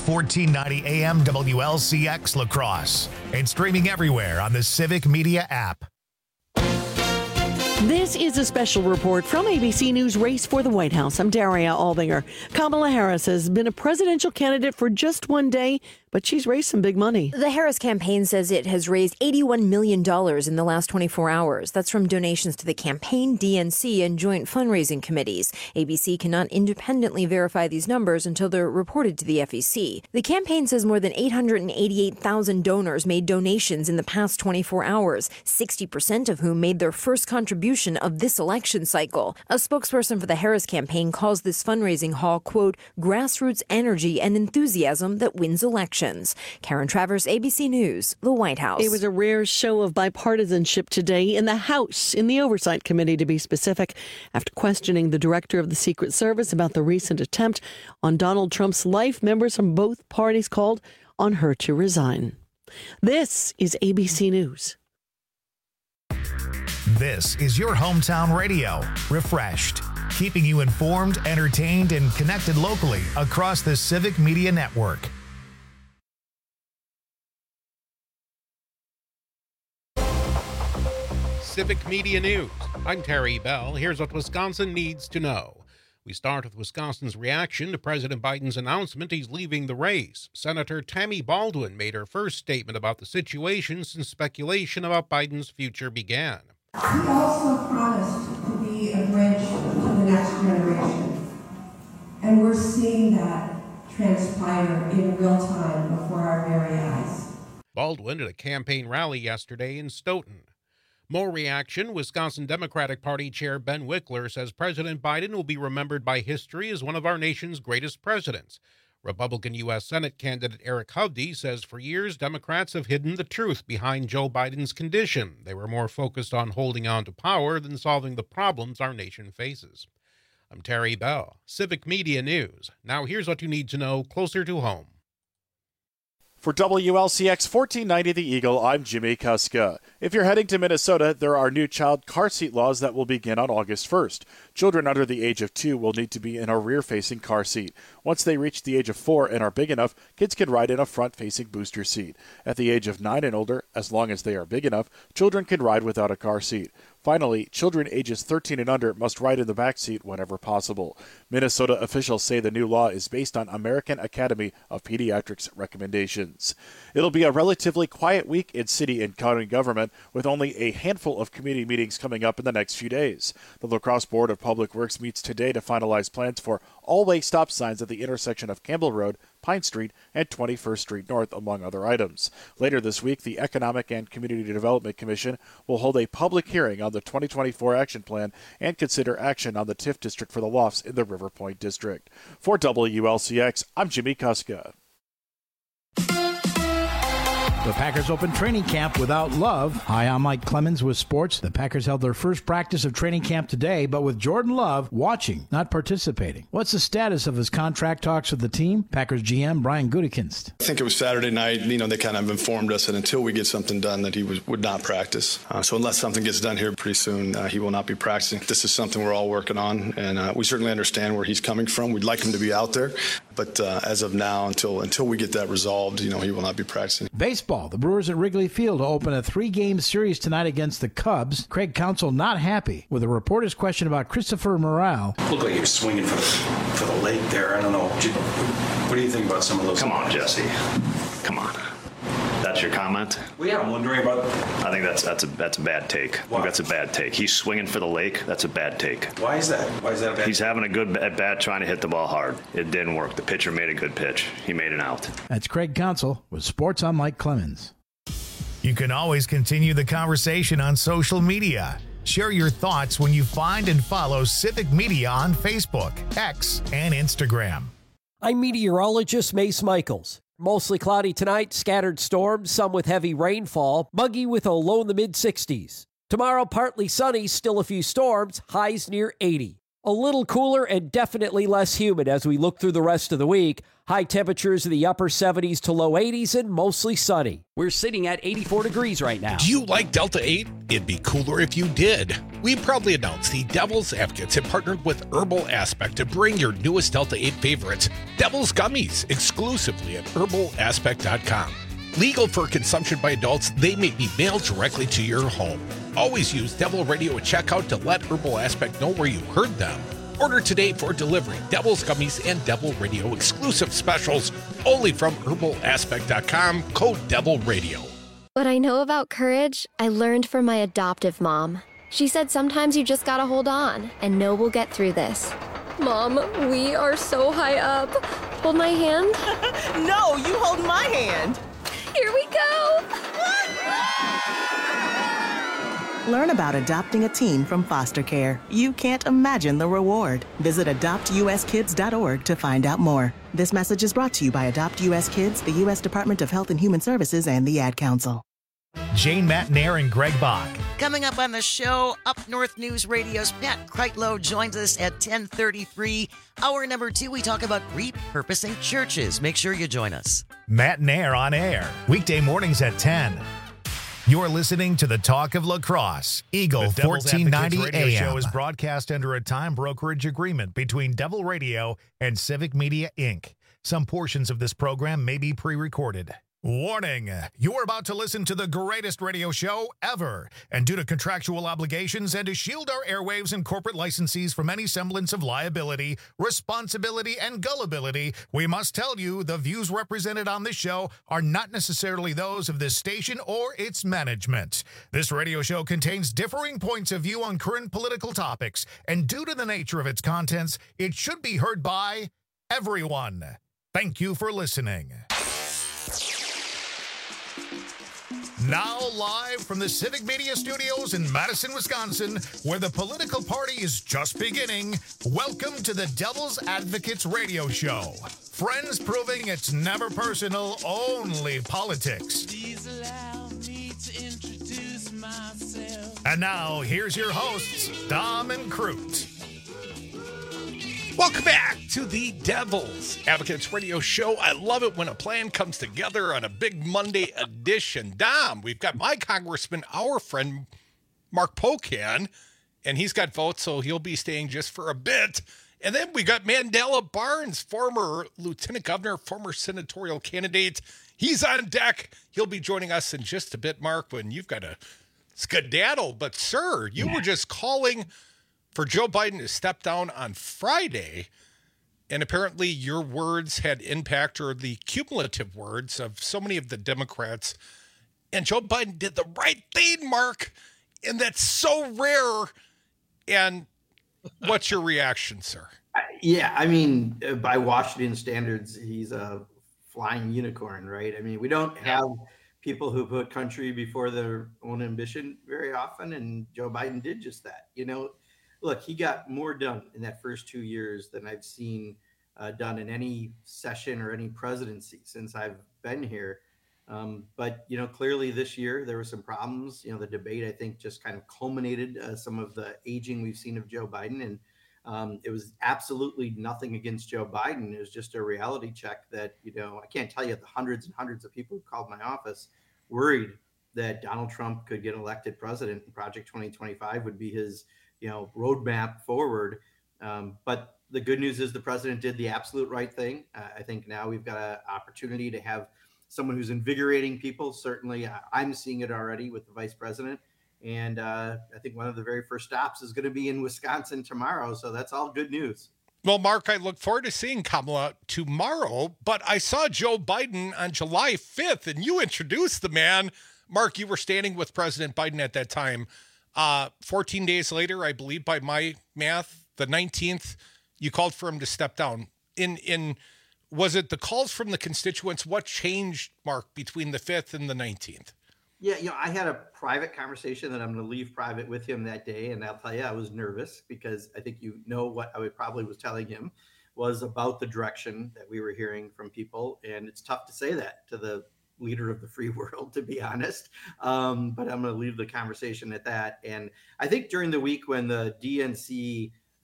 1490 AM WLCX La Crosse and streaming everywhere on the Civic Media app. This is a special report from ABC News Race for the White House. I'm Daria Albinger. Kamala Harris has been a presidential candidate for just one day, but she's raised some big money. The Harris campaign says it has raised $81 million in the last 24 hours. That's from donations to the campaign, DNC, and joint fundraising committees. ABC cannot independently verify these numbers until they're reported to the FEC. The campaign says more than 888,000 donors made donations in the past 24 hours, 60% of whom made their first contribution of this election cycle. A spokesperson for the Harris campaign calls this fundraising haul, quote, grassroots energy and enthusiasm that wins elections. Karen Travers, ABC News, the White House. It was a rare show of bipartisanship today in the House, in the Oversight Committee to be specific, after questioning the director of the Secret Service about the recent attempt on Donald Trump's life. Members from both parties called on her to resign. This is ABC News. This is your hometown radio, Refreshed, keeping you informed, entertained, and connected locally across the Civic Media Network. Civic Media News. I'm Terry Bell. Here's what Wisconsin needs to know. We start with Wisconsin's reaction to President Biden's announcement he's leaving the race. Senator Tammy Baldwin made her first statement about the situation since speculation about Biden's future began. He also promised to be a bridge to the next generation. And we're seeing that transpire in real time before our very eyes. Baldwin at a campaign rally yesterday in Stoughton. More reaction. Wisconsin Democratic Party Chair Ben Wickler says President Biden will be remembered by history as one of our nation's greatest presidents. Republican U.S. Senate candidate Eric Hovde says for years Democrats have hidden the truth behind Joe Biden's condition. They were more focused on holding on to power than solving the problems our nation faces. I'm Terry Bell, Civic Media News. Now here's what you need to know closer to home. For WLCX 1490 The Eagle, I'm Jimmy Kuska. If you're heading to Minnesota, there are new child car seat laws that will begin on August 1st. Children under the age of 2 will need to be in a rear-facing car seat. Once they reach the age of 4 and are big enough, kids can ride in a front-facing booster seat. At the age of 9 and older, as long as they are big enough, children can ride without a car seat. Finally, children ages 13 and under must ride in the back seat whenever possible. Minnesota officials say the new law is based on American Academy of Pediatrics recommendations. It'll be a relatively quiet week in city and county government, with only a handful of community meetings coming up in the next few days. The La Crosse Board of Public Works meets today to finalize plans for all-way stop signs at the intersection of Campbell Road, Pine Street, and 21st Street North, among other items. Later this week, the Economic and Community Development Commission will hold a public hearing on the 2024 action plan and consider action on the TIF district for the lofts in the River Point district. For WLCX, I'm Jimmy Kuska. The Packers open training camp without Love. Hi, I'm Mike Clemens with sports. The Packers held their first practice of training camp today, but with Jordan Love watching, not participating. What's the status of his contract talks with the team? Packers GM Brian Gutekunst. I think it was Saturday night. They kind of informed us that until we get something done that he would not practice. So unless something gets done here pretty soon, he will not be practicing. This is something we're all working on, and we certainly understand where he's coming from. We'd like him to be out there, but as of now, until we get that resolved, he will not be practicing. Baseball. The Brewers at Wrigley Field open a 3-game series tonight against the Cubs. Craig Counsell not happy with a reporter's question about Christopher Morel. Looked like he was swinging for the lake there. I don't know. What do you think about some of those? Come on, Jesse. Come on. That's your comment? Well, yeah, I'm wondering about. I think that's a bad take. I think that's a bad take. He's swinging for the lake. That's a bad take. Why is that? Why is that a bad? He's having a good at bat trying to hit the ball hard. It didn't work. The pitcher made a good pitch. He made an out. That's Craig Counsell with Sports on Mike Clemens. You can always continue the conversation on social media. Share your thoughts when you find and follow Civic Media on Facebook, X, and Instagram. I'm meteorologist Mace Michaels. Mostly cloudy tonight, scattered storms, some with heavy rainfall, muggy with a low in the mid-60s. Tomorrow, partly sunny, still a few storms, highs near 80. A little cooler and definitely less humid as we look through the rest of the week. High temperatures in the upper 70s to low 80s and mostly sunny. We're sitting at 84 degrees right now. Do you like Delta 8? It'd be cooler if you did. We proudly announce the Devil's Advocates have partnered with Herbal Aspect to bring your newest Delta 8 favorites, Devil's Gummies, exclusively at herbalaspect.com. Legal for consumption by adults, they may be mailed directly to your home. Always use Devil Radio at checkout to let Herbal Aspect know where you heard them. Order today for delivery. Devil's Gummies and Devil Radio exclusive specials only from herbalaspect.com, code Devil Radio. What I know about courage, I learned from my adoptive mom. She said sometimes you just gotta hold on and know we'll get through this. Mom, we are so high up. Hold my hand. No, you hold my hand. Here we go. Learn about adopting a teen from foster care. You can't imagine the reward. Visit adoptuskids.org to find out more. This message is brought to you by Adopt U.S. Kids, the U.S. Department of Health and Human Services, and the Ad Council. Jane Matnair and Greg Bach. Coming up on the show, Up North News Radio's Pat Kreitlow joins us at 10:33. Hour number 2, we talk about repurposing churches. Make sure you join us. Matnair on air, weekday mornings at 10. You're listening to the Talk of La Crosse, Eagle 1490 AM. Radio show is broadcast under a time brokerage agreement between Devil Radio and Civic Media, Inc. Some portions of this program may be pre-recorded. Warning, you're about to listen to the greatest radio show ever. And due to contractual obligations and to shield our airwaves and corporate licensees from any semblance of liability, responsibility, and gullibility, we must tell you the views represented on this show are not necessarily those of this station or its management. This radio show contains differing points of view on current political topics, and due to the nature of its contents, it should be heard by everyone. Thank you for listening. Now live from the Civic Media Studios in Madison, Wisconsin, where the political party is just beginning, welcome to the Devil's Advocates Radio Show. Friends proving it's never personal, only politics. Please allow me to introduce myself. And now, here's your hosts, Dom and Crute. Welcome back to the Devil's Advocates Radio Show. I love it when a plan comes together on a big Monday edition. Dom, we've got my congressman, our friend, Mark Pocan, and he's got votes, so he'll be staying just for a bit. And then we got Mandela Barnes, former lieutenant governor, former senatorial candidate. He's on deck. He'll be joining us in just a bit, Mark, when you've got a skedaddle. But, sir, you were just calling for Joe Biden to step down on Friday, and apparently your words had impact, or the cumulative words of so many of the Democrats, and Joe Biden did the right thing, Mark, and that's so rare. And what's your reaction, sir? Yeah, I mean, by Washington standards, he's a flying unicorn, right? I mean, we don't have people who put country before their own ambition very often, and Joe Biden did just that. You know, look, he got more done in that first 2 years than I've seen done in any session or any presidency since I've been here. But, you know, clearly this year there were some problems. You know, the debate, I think, just kind of culminated some of the aging we've seen of Joe Biden. And it was absolutely nothing against Joe Biden. It was just a reality check that, you know, I can't tell you the hundreds and hundreds of people who called my office worried that Donald Trump could get elected president and Project 2025 would be his, you know, roadmap forward. But the good news is the president did the absolute right thing. I think now we've got an opportunity to have someone who's invigorating people. Certainly, I'm seeing it already with the vice president. And I think one of the very first stops is going to be in Wisconsin tomorrow. So that's all good news. Well, Mark, I look forward to seeing Kamala tomorrow. But I saw Joe Biden on July 5th, and you introduced the man. Mark, you were standing with President Biden at that time. 14 days later, I believe by my math, the 19th, you called for him to step down. Was it the calls from the constituents? What changed, Mark, between the 5th and the 19th? Yeah, you know, I had a private conversation that I'm going to leave private with him that day. And I'll tell you, I was nervous because I think you know what I probably was telling him was about the direction that we were hearing from people. And it's tough to say that to the leader of the free world, to be honest. But I'm going to leave the conversation at that. And I think during the week when the DNC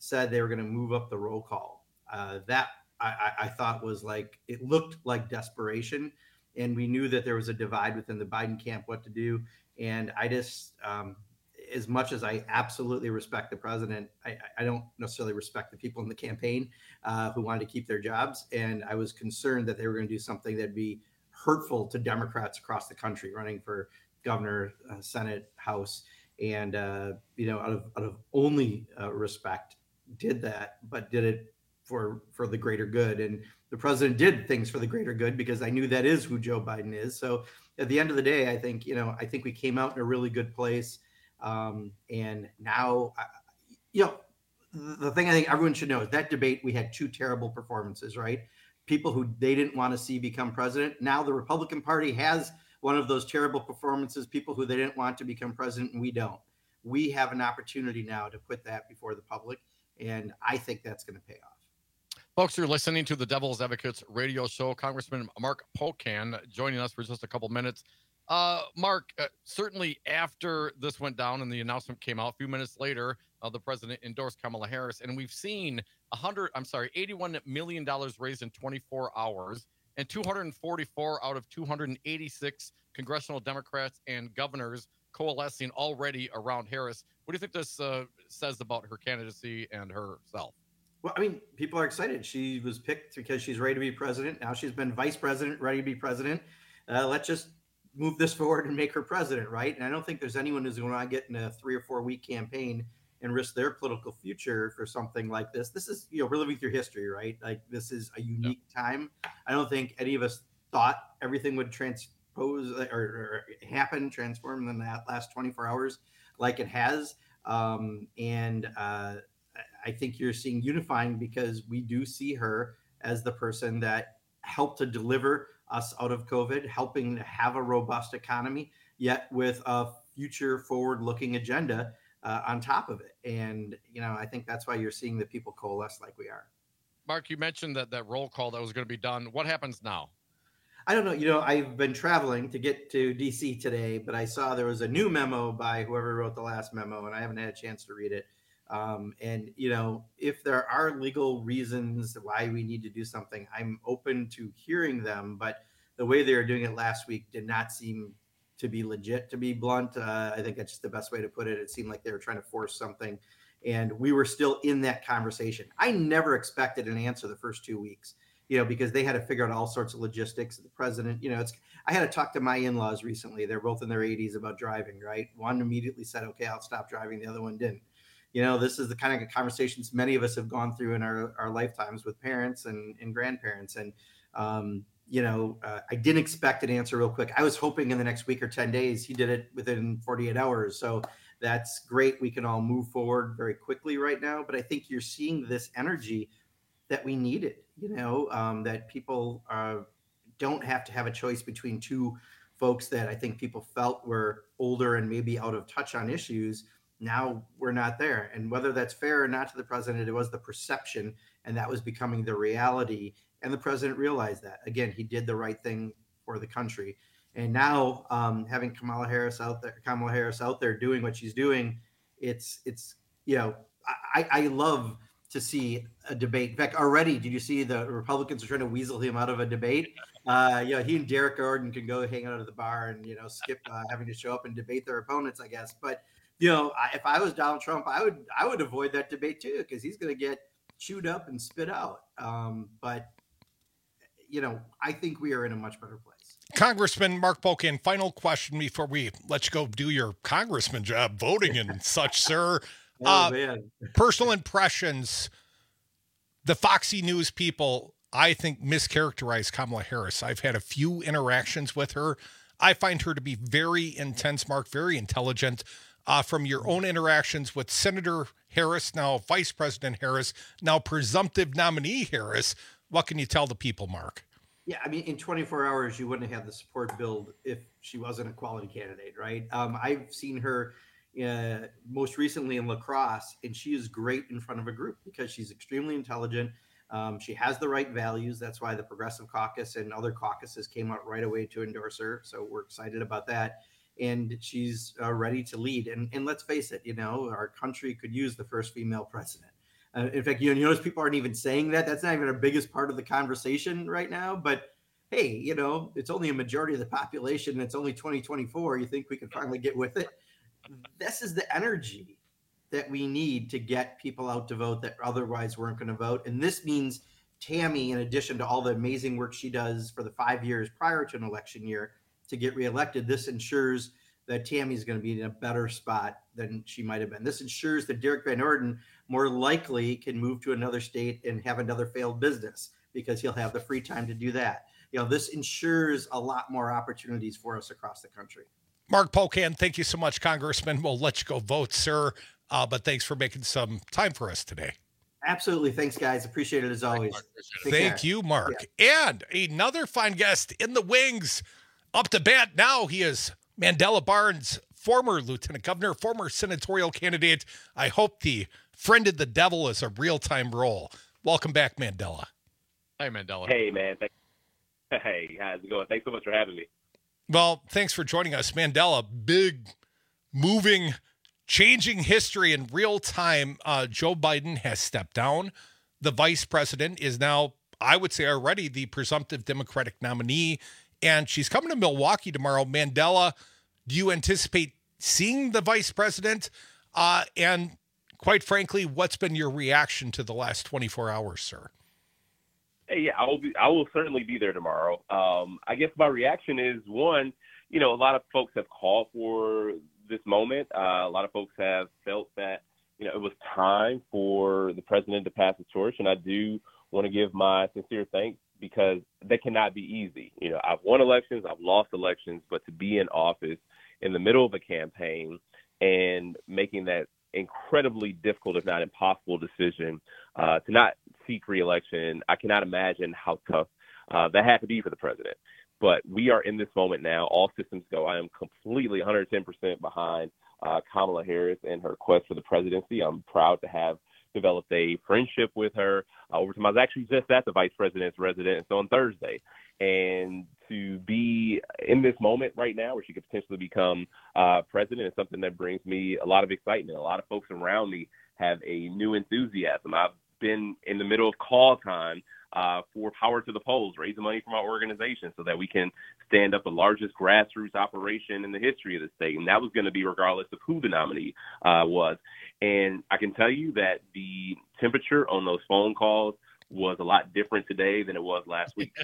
said they were going to move up the roll call. That I thought was like, it looked like desperation. And we knew that there was a divide within the Biden camp what to do. And I just, as much as I absolutely respect the president, I don't necessarily respect the people in the campaign who wanted to keep their jobs. And I was concerned that they were going to do something that'd be hurtful to Democrats across the country running for governor, Senate, House. And, out of only respect, did that, but did it for the greater good. And the president did things for the greater good, because I knew that is who Joe Biden is. So at the end of the day, I think we came out in a really good place. And now, the thing I think everyone should know is that debate, we had two terrible performances, right? People who they didn't want to see become president. Now the Republican Party has one of those terrible performances, people who they didn't want to become president, and we don't. We have an opportunity now to put that before the public, and I think that's going to pay off. Folks, you're listening to the Devil's Advocates radio show. Congressman Mark Pocan joining us for just a couple minutes. Mark, certainly after this went down and the announcement came out, a few minutes later, the president endorsed Kamala Harris, and we've seen $81 million raised in 24 hours, and 244 out of 286 congressional Democrats and governors coalescing already around Harris. What do you think this says about her candidacy and herself? Well, I mean, people are excited. She was picked because she's ready to be president. Now she's been vice president, ready to be president. Let's just move this forward and make her president, right? And I don't think there's anyone who's going to get in a 3 or 4 week campaign and risk their political future for something like this. This is, we're living through history, right? Like, this is a unique time. I don't think any of us thought everything would transpose or transform in that last 24 hours like it has. I think you're seeing unifying, because we do see her as the person that helped to deliver us out of COVID, helping to have a robust economy, yet with a future forward-looking agenda on top of it. And, I think that's why you're seeing the people coalesce like we are. Mark, you mentioned that roll call that was going to be done. What happens now? I don't know. I've been traveling to get to D.C. today, but I saw there was a new memo by whoever wrote the last memo, and I haven't had a chance to read it. If there are legal reasons why we need to do something, I'm open to hearing them. But the way they were doing it last week did not seem to be legit, to be blunt. I think that's just the best way to put it. It seemed like they were trying to force something, and we were still in that conversation. I never expected an answer the first 2 weeks, because they had to figure out all sorts of logistics. The president, I had to talk to my in-laws recently. They're both in their 80s about driving, right? One immediately said, okay, I'll stop driving. The other one didn't. This is the kind of conversations many of us have gone through in our lifetimes with parents and grandparents. And, I didn't expect an answer real quick. I was hoping in the next week or 10 days. He did it within 48 hours. So that's great. We can all move forward very quickly right now. But I think you're seeing this energy that we needed, that people don't have to have a choice between two folks that I think people felt were older and maybe out of touch on issues. Now we're not there. And whether that's fair or not to the president, it was the perception, and that was becoming the reality. And the president realized that. Again, he did the right thing for the country. And now having Kamala Harris out there doing what she's doing, I love to see a debate. In fact, already, did you see the Republicans are trying to weasel him out of a debate? He and Derek Gordon can go hang out at the bar and, skip having to show up and debate their opponents, I guess. But if I was Donald Trump, I would avoid that debate too, because he's going to get chewed up and spit out. But I think we are in a much better place. Congressman Mark Pocan, final question before we let you go do your congressman job, voting and such, sir. Personal impressions. The Foxy News people, I think, mischaracterized Kamala Harris. I've had a few interactions with her. I find her to be very intense, Mark, very intelligent. From your own interactions with Senator Harris, now Vice President Harris, now presumptive nominee Harris, what can you tell the people, Mark? Yeah, I mean, in 24 hours, you wouldn't have the support build if she wasn't a quality candidate, right? I've seen her most recently in La Crosse, and she is great in front of a group because she's extremely intelligent. She has the right values. That's why the Progressive Caucus and other caucuses came out right away to endorse her. So we're excited about that. And she's ready to lead. And let's face it, our country could use the first female president. In fact, you notice people aren't even saying that. That's not even our biggest part of the conversation right now. But hey, it's only a majority of the population. It's only 2024. You think we can finally get with it? This is the energy that we need to get people out to vote that otherwise weren't going to vote. And this means Tammy, in addition to all the amazing work she does for the 5 years prior to an election year to get reelected, this ensures that Tammy's going to be in a better spot than she might have been. This ensures that Derek Van Orden more likely can move to another state and have another failed business because he'll have the free time to do that. This ensures a lot more opportunities for us across the country. Mark Pocan, thank you so much, Congressman. We'll let you go vote, sir. But thanks for making some time for us today. Absolutely. Thanks, guys. Appreciate it as always. Thank you, Mark. Yeah. And another fine guest in the wings. Up to bat now, he is Mandela Barnes, former lieutenant governor, former senatorial candidate. I hope the friend of the devil is a real-time role. Welcome back, Mandela. Hey, Mandela. Hey, man. Hey, how's it going? Thanks so much for having me. Well, thanks for joining us. Mandela, big, moving, changing history in real time. Joe Biden has stepped down. The vice president is now, I would say already, the presumptive Democratic nominee, and she's coming to Milwaukee tomorrow. Mandela, do you anticipate seeing the vice president? And quite frankly, what's been your reaction to the last 24 hours, sir? Hey, yeah, I will certainly be there tomorrow. I guess my reaction is, one, a lot of folks have called for this moment. A lot of folks have felt that, it was time for the president to pass the torch. And I do want to give my sincere thanks because that cannot be easy. I've won elections, I've lost elections, but to be in office in the middle of a campaign and making that incredibly difficult, if not impossible decision to not seek re-election, I cannot imagine how tough that had to be for the president. But we are in this moment now. All systems go. I am completely 110% behind Kamala Harris and her quest for the presidency. I'm proud to have developed a friendship with her over time. I was actually just at the vice president's residence on Thursday. And to be in this moment right now where she could potentially become president is something that brings me a lot of excitement. A lot of folks around me have a new enthusiasm. I've been in the middle of call time for Power to the Polls, raising money from our organization so that we can stand up the largest grassroots operation in the history of the state. And that was going to be regardless of who the nominee was. And I can tell you that the temperature on those phone calls was a lot different today than it was last week.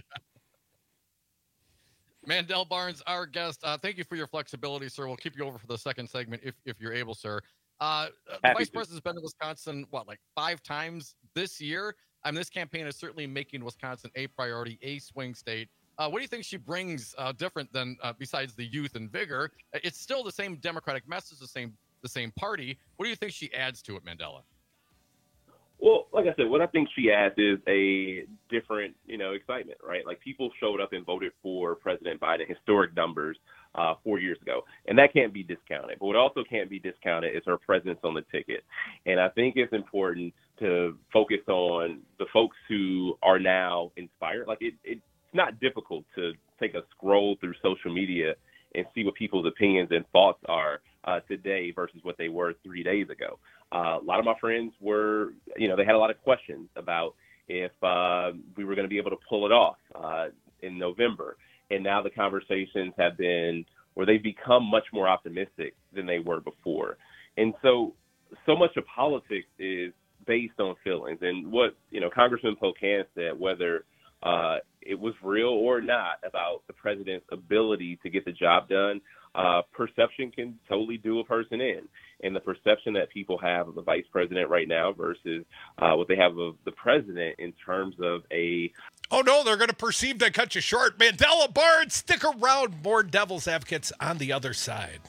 Mandela Barnes, our guest. Thank you for your flexibility, sir. We'll keep you over for the second segment if you're able, sir. The vice president's been to Wisconsin, 5 times this year? This campaign is certainly making Wisconsin a priority, a swing state. What do you think she brings different than besides the youth and vigor? It's still the same Democratic message, the same party. What do you think she adds to it, Mandela? Well, like I said, what I think she adds is a different, excitement, right? Like people showed up and voted for President Biden, historic numbers 4 years ago, and that can't be discounted. But what also can't be discounted is her presence on the ticket. And I think it's important to focus on the folks who are now inspired. Like it's not difficult to take a scroll through social media and see what people's opinions and thoughts are today versus what they were 3 days ago. A lot of my friends were, they had a lot of questions about if we were going to be able to pull it off in November. And now the conversations have been where they've become much more optimistic than they were before. And so much of politics is based on feelings. And what, Congressman Pocan said, whether it was real or not about the president's ability to get the job done, perception can totally do a person in. And the perception that people have of the vice president right now versus what they have of the president in terms of a... Oh, no, they're going to perceive that cut you short. Mandela Barnes, stick around. More Devil's Advocates on the other side.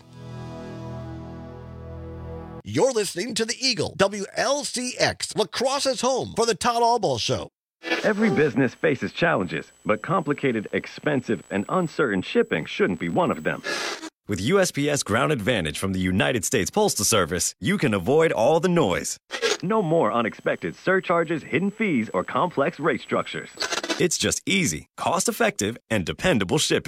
You're listening to The Eagle, WLCX, La Crosse's home for the Todd Albaugh Show. Every business faces challenges, but complicated, expensive, and uncertain shipping shouldn't be one of them. With USPS Ground Advantage from the United States Postal Service, you can avoid all the noise. No more unexpected surcharges, hidden fees, or complex rate structures. It's just easy, cost-effective, and dependable shipping.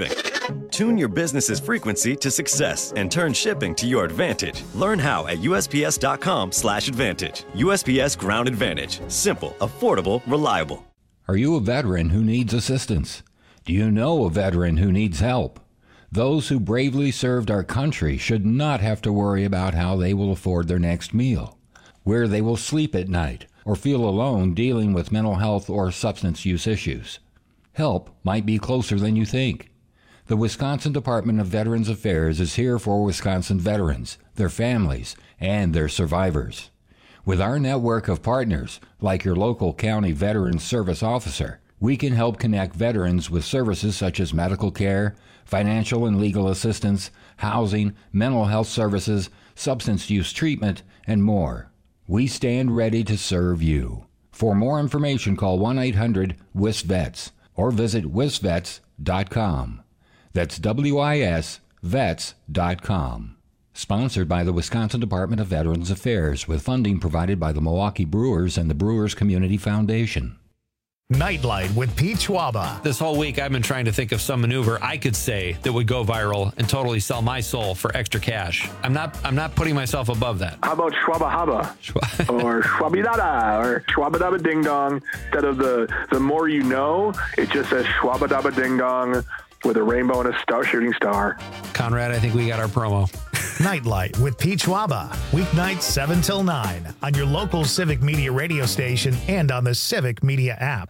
Tune your business's frequency to success and turn shipping to your advantage. Learn how at USPS.com/advantage. USPS Ground Advantage. Simple, affordable, reliable. Are you a veteran who needs assistance? Do you know a veteran who needs help? Those who bravely served our country should not have to worry about how they will afford their next meal, where they will sleep at night, or feel alone dealing with mental health or substance use issues. Help might be closer than you think. The Wisconsin Department of Veterans Affairs is here for Wisconsin veterans, their families, and their survivors. With our network of partners, like your local county Veterans Service Officer, we can help connect veterans with services such as medical care, financial and legal assistance, housing, mental health services, substance use treatment, and more. We stand ready to serve you. For more information, call 1-800-WISVETS or visit wisvets.com. That's WIS vets.com. Sponsored by the Wisconsin Department of Veterans Affairs with funding provided by the Milwaukee Brewers and the Brewers Community Foundation. Nightlight with Pete Schwaba. This whole week, I've been trying to think of some maneuver I could say that would go viral and totally sell my soul for extra cash. I'm not putting myself above that. How about Schwaba Haba? Or Schwabidada or Schwabadaba Ding Dong? Instead of the more you know, it just says Schwabadaba Ding Dong with a rainbow and a shooting star. Conrad, I think we got our promo. Nightlight with Pete Schwaba. Weeknights 7 till 9 on your local Civic Media radio station and on the Civic Media app.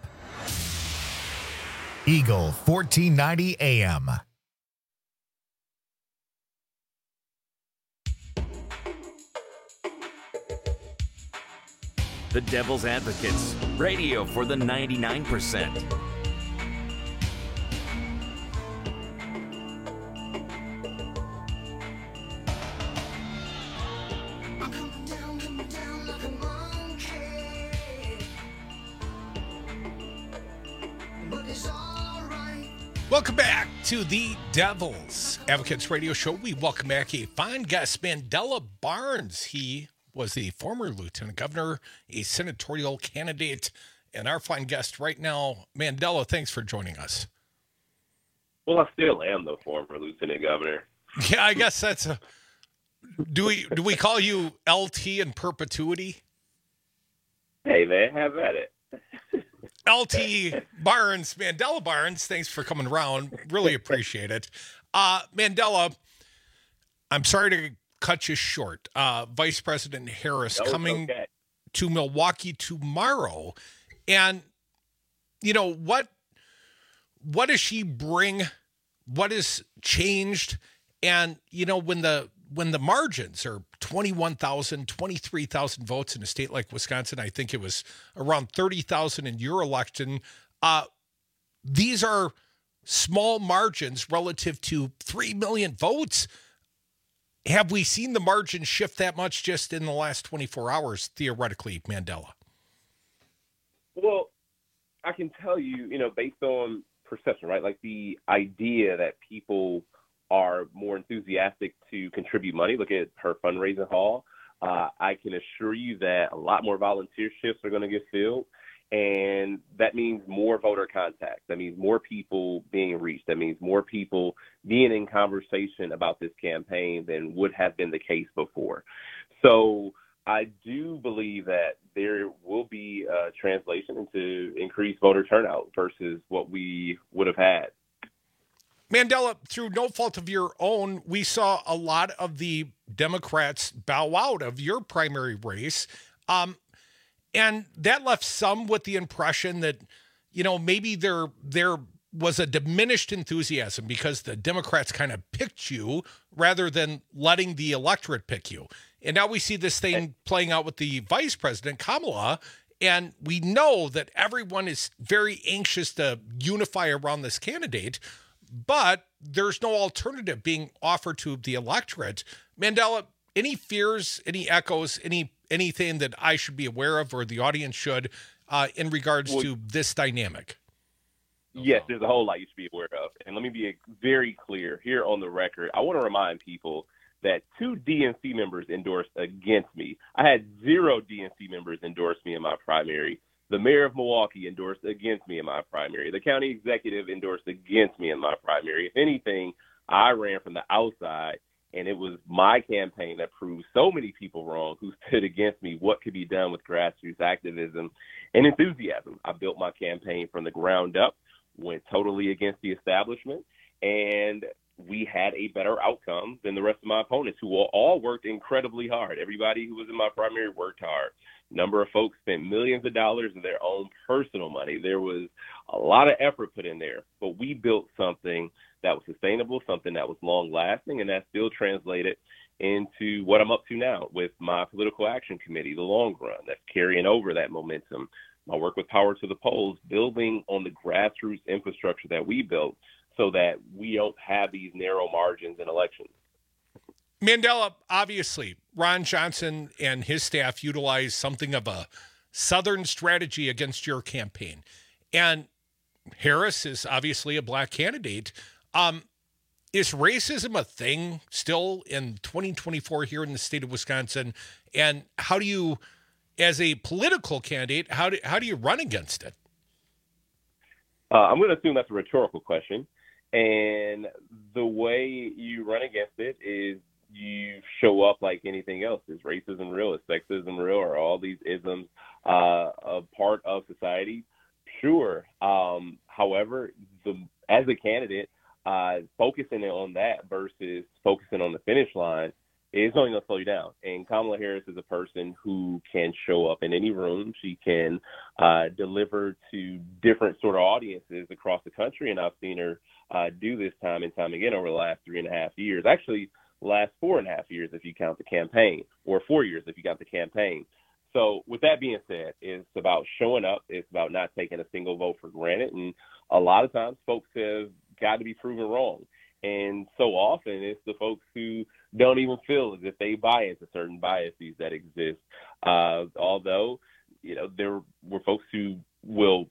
Eagle 1490 AM. The Devil's Advocates. Radio for the 99%. Welcome back to the Devil's Advocates Radio Show. We welcome back a fine guest, Mandela Barnes. He was the former lieutenant governor, a senatorial candidate, and our fine guest right now. Mandela, thanks for joining us. Well, I still am the former lieutenant governor. Yeah, I guess that's a... Do we call you LT in perpetuity? Hey, man, have at it. LT Barnes, Mandela Barnes, thanks for coming around. Really appreciate it. Mandela, I'm sorry to cut you short. Vice President Harris coming to Milwaukee tomorrow. And, you know, what does she bring? What has changed? And, you know, when the margins are 21,000, 23,000 votes in a state like Wisconsin, I think it was around 30,000 in your election. These are small margins relative to 3 million votes. Have we seen the margin shift that much just in the last 24 hours, theoretically, Mandela? Well, I can tell you, you know, based on perception, right? Like the idea that people are more enthusiastic to contribute money. Look at her fundraising hall. I can assure you that a lot more volunteer shifts are going to get filled, and that means more voter contact. That means more people being reached. That means more people being in conversation about this campaign than would have been the case before. So I do believe that there will be a translation into increased voter turnout versus what we would have had. Mandela, through no fault of your own, we saw a lot of the Democrats bow out of your primary race. And that left some with the impression that, you know, maybe there was a diminished enthusiasm because the Democrats kind of picked you rather than letting the electorate pick you. And now we see this thing playing out with the vice president, Kamala, and we know that everyone is very anxious to unify around this candidate. But there's no alternative being offered to the electorate. Mandela, any fears, any echoes, anything that I should be aware of or the audience should in regards to this dynamic? Yes, there's a whole lot you should be aware of. And let me be very clear here on the record. I want to remind people that 2 DNC members endorsed against me. I had 0 DNC members endorse me in my primary. The mayor of Milwaukee endorsed against me in my primary. The county executive endorsed against me in my primary. If anything, I ran from the outside, and it was my campaign that proved so many people wrong who stood against me what could be done with grassroots activism and enthusiasm. I built my campaign from the ground up, went totally against the establishment, and we had a better outcome than the rest of my opponents, who all worked incredibly hard. Everybody who was in my primary worked hard. A number of folks spent millions of dollars of their own personal money. There was a lot of effort put in there, but we built something that was sustainable, something that was long-lasting, and that still translated into what I'm up to now with my political action committee, the long run, that's carrying over that momentum. My work with Power to the Polls, building on the grassroots infrastructure that we built so that we don't have these narrow margins in elections. Mandela, obviously, Ron Johnson and his staff utilized something of a Southern strategy against your campaign. And Harris is obviously a black candidate. Is racism a thing still in 2024 here in the state of Wisconsin? And how do you, as a political candidate, how do you run against it? I'm going to assume that's a rhetorical question. And the way you run against it is you show up like anything else. Is racism real? Is sexism real? Are all these isms a part of society? Sure. However, as a candidate, focusing on that versus focusing on the finish line is only going to slow you down. And Kamala Harris is a person who can show up in any room. She can deliver to different sort of audiences across the country, and I've seen her do this time and time again over the last 3.5 years. Actually, last 4.5 years if you count the campaign, or 4 years if you count the campaign. So with that being said, it's about showing up. It's about not taking a single vote for granted. And a lot of times folks have got to be proven wrong. And so often it's the folks who don't even feel as if they buy into certain biases that exist. Although, there were folks who will,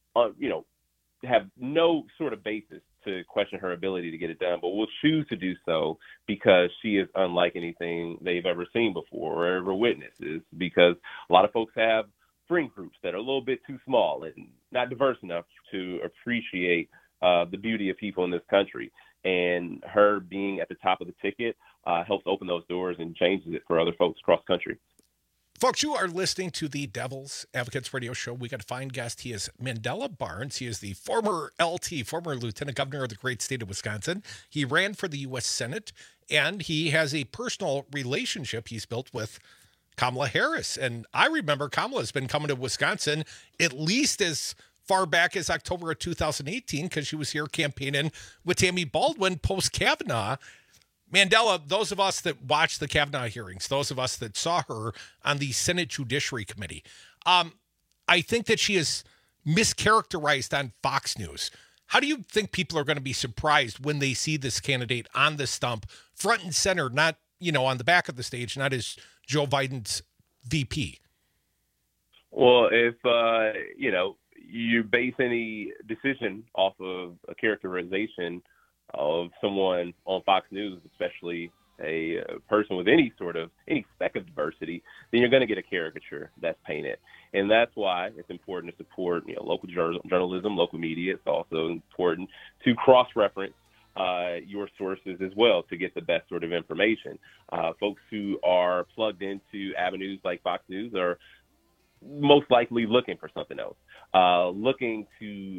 have no sort of basis to question her ability to get it done, but will choose to do so because she is unlike anything they've ever seen before or ever witnessed. It's because a lot of folks have friend groups that are a little bit too small and not diverse enough to appreciate the beauty of people in this country. And her being at the top of the ticket helps open those doors and changes it for other folks across the country. Folks, you are listening to the Devil's Advocates Radio Show. We got a fine guest. He is Mandela Barnes. He is the former Lieutenant Governor of the great state of Wisconsin. He ran for the U.S. Senate, and he has a personal relationship he's built with Kamala Harris. And I remember Kamala's been coming to Wisconsin at least as far back as October of 2018 because she was here campaigning with Tammy Baldwin post-Kavanaugh. Mandela, those of us that watched the Kavanaugh hearings, those of us that saw her on the Senate Judiciary Committee, I think that she is mischaracterized on Fox News. How do you think people are going to be surprised when they see this candidate on the stump, front and center, not, on the back of the stage, not as Joe Biden's VP? Well, if, you base any decision off of a characterization of someone on Fox News, especially a person with any speck of diversity, then you're going to get a caricature that's painted. And that's why it's important to support, local journalism, local media. It's also important to cross-reference your sources as well to get the best sort of information. Folks who are plugged into avenues like Fox News are most likely looking for something else, looking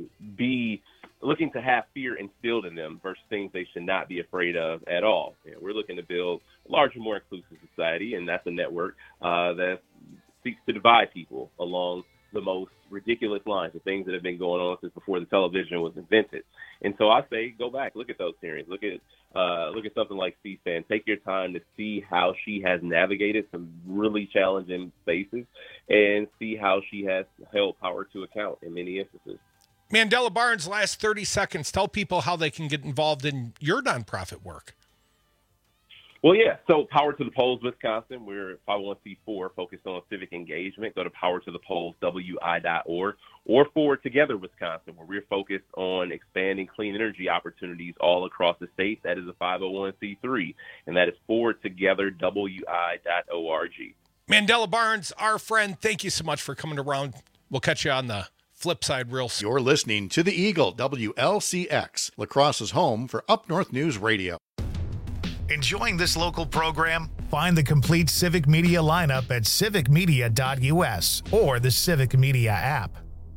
to have fear instilled in them versus things they should not be afraid of at all. We're looking to build a larger, more inclusive society, and that's a network that seeks to divide people along the most ridiculous lines of things that have been going on since before the television was invented. And so I say, go back, look at those hearings, look at something like C-SPAN. Take your time to see how she has navigated some really challenging spaces and see how she has held power to account in many instances. Mandela Barnes, last 30 seconds. Tell people how they can get involved in your nonprofit work. Well, yeah. So Power to the Polls, Wisconsin. We're 501c4 focused on civic engagement. Go to powertothepollswi.org or Forward Together Wisconsin, where we're focused on expanding clean energy opportunities all across the state. That is a 501c3, and that is forwardtogetherwi.org. Mandela Barnes, our friend, thank you so much for coming around We'll catch you on the flip side real soon. You're listening to the Eagle, WLCX, La Crosse's home for Up North News Radio. Enjoying this local program? Find the complete Civic Media lineup at civicmedia.us or the Civic Media app.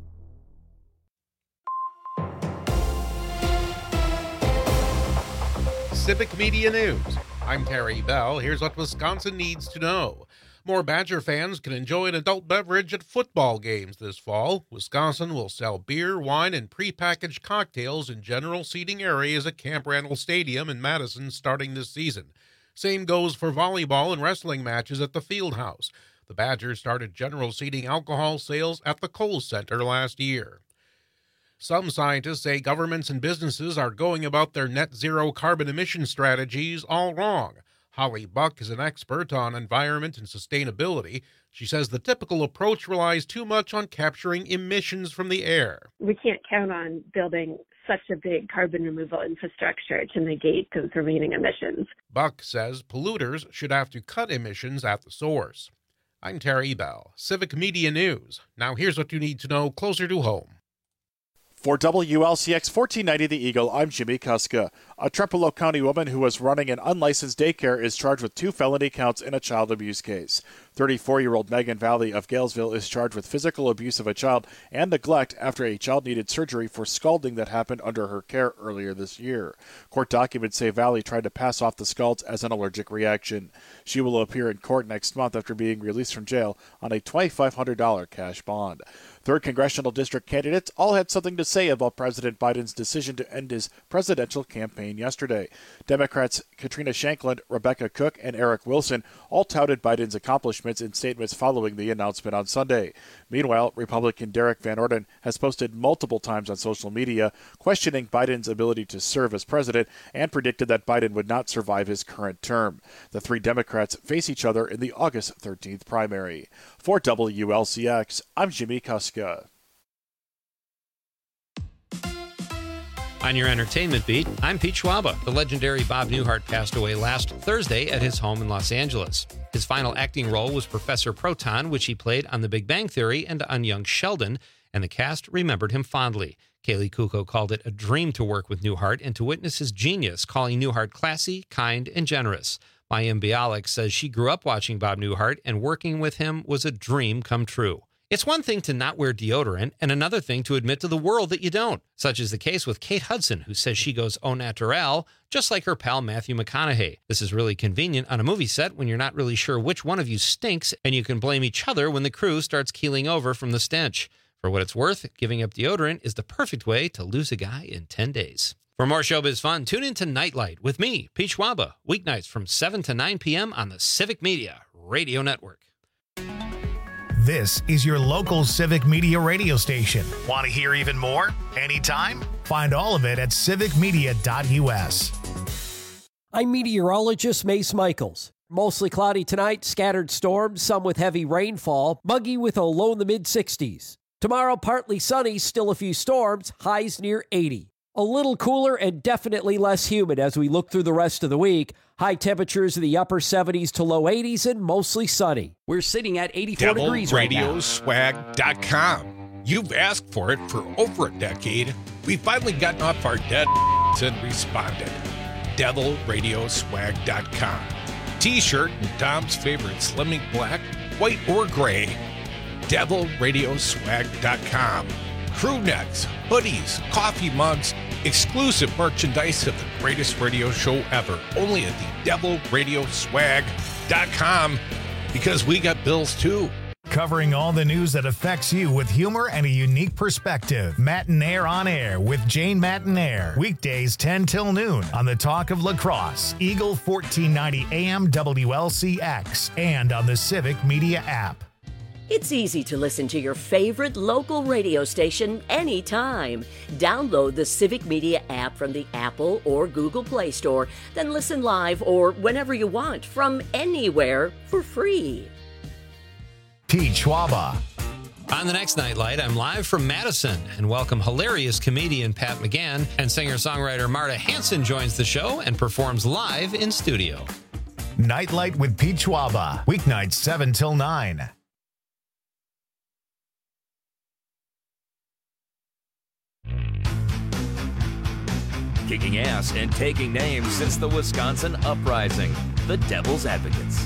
Civic Media News. I'm Terry Bell. Here's what Wisconsin needs to know. More Badger fans can enjoy an adult beverage at football games this fall. Wisconsin will sell beer, wine, and prepackaged cocktails in general seating areas at Camp Randall Stadium in Madison starting this season. Same goes for volleyball and wrestling matches at the Fieldhouse. The Badgers started general seating alcohol sales at the Kohl Center last year. Some scientists say governments and businesses are going about their net zero carbon emission strategies all wrong. Holly Buck is an expert on environment and sustainability. She says the typical approach relies too much on capturing emissions from the air. We can't count on building such a big carbon removal infrastructure to negate those remaining emissions. Buck says polluters should have to cut emissions at the source. I'm Terry Bell, Civic Media News. Now here's what you need to know closer to home. For WLCX 1490 The Eagle, I'm Jimmy Kuska. A Trempealeau County woman who was running an unlicensed daycare is charged with 2 felony counts in a child abuse case. 34-year-old Megan Valley of Galesville is charged with physical abuse of a child and neglect after a child needed surgery for scalding that happened under her care earlier this year. Court documents say Valley tried to pass off the scalds as an allergic reaction. She will appear in court next month after being released from jail on a $2,500 cash bond. 3rd Congressional District candidates all had something to say about President Biden's decision to end his presidential campaign yesterday. Democrats Katrina Shankland, Rebecca Cook, and Eric Wilson all touted Biden's accomplishments in statements following the announcement on Sunday. Meanwhile, Republican Derek Van Orden has posted multiple times on social media questioning Biden's ability to serve as president and predicted that Biden would not survive his current term. The 3 Democrats face each other in the August 13th primary. For WLCX, I'm Jimmy Kuska. On your entertainment beat, I'm Pete Schwaba. The legendary Bob Newhart passed away last Thursday at his home in Los Angeles. His final acting role was Professor Proton, which he played on The Big Bang Theory and on Young Sheldon, and the cast remembered him fondly. Kaylee Kuko called it a dream to work with Newhart and to witness his genius, calling Newhart classy, kind, and generous. Mayim Bialik says she grew up watching Bob Newhart, and working with him was a dream come true. It's one thing to not wear deodorant and another thing to admit to the world that you don't, such is the case with Kate Hudson, who says she goes au naturel, just like her pal Matthew McConaughey. This is really convenient on a movie set when you're not really sure which one of you stinks, and you can blame each other when the crew starts keeling over from the stench. For what it's worth, giving up deodorant is the perfect way to lose a guy in 10 days. For more showbiz fun, tune in to Nightlight with me, Pete Schwaba, weeknights from 7 to 9 p.m. on the Civic Media Radio Network. This is your local Civic Media radio station. Want to hear even more? Anytime? Find all of it at civicmedia.us. I'm meteorologist Mace Michaels. Mostly cloudy tonight, scattered storms, some with heavy rainfall, muggy with a low in the mid-60s. Tomorrow, partly sunny, still a few storms, highs near 80. A little cooler and definitely less humid as we look through the rest of the week. High temperatures in the upper 70s to low 80s and mostly sunny. We're sitting at 84 degrees right now. DevilRadioswag.com. You've asked for it for over a decade. We've finally gotten off our dead and responded. DevilRadioswag.com. T-shirt and Dom's favorite slimming black, white, or gray. DevilRadioswag.com. Crew necks, hoodies, coffee mugs, exclusive merchandise of the greatest radio show ever. Only at the DevilRadioswag.com, because we got bills too. Covering all the news that affects you with humor and a unique perspective. Matinaire on Air with Jane Matinaire. Weekdays 10 till noon on the Talk of La Crosse, Eagle 1490 AM WLCX, and on the Civic Media app. It's easy to listen to your favorite local radio station anytime. Download the Civic Media app from the Apple or Google Play Store, then listen live or whenever you want from anywhere for free. Pete Schwaba. On the next Nightlight, I'm live from Madison and welcome hilarious comedian Pat McGann, and singer-songwriter Marta Hanson joins the show and performs live in studio. Nightlight with Pete Schwaba. Weeknights 7 till 9. kicking ass and taking names since the Wisconsin Uprising. The Devil's Advocates.